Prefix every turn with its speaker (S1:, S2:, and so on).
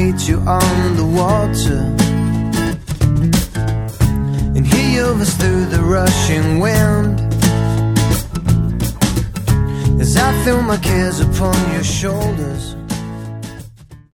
S1: meet you on the water and hear your voice through the rushing wind, as I feel my cares upon your shoulders.